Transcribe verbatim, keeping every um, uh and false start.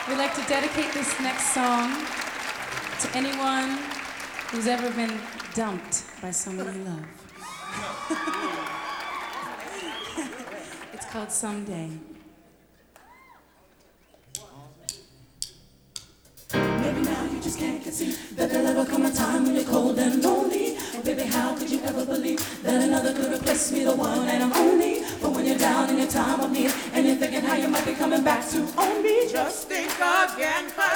We'd like to dedicate this next song to anyone who's ever been dumped by someone you love. It's called Someday. Maybe now you just can't conceive that there'll ever come a time when you're cold and lonely. And baby, how could you ever believe that another could replace me, the one and I'm only? But when you're down in your time of need and you're thinking how you might be coming back to own me, just think again.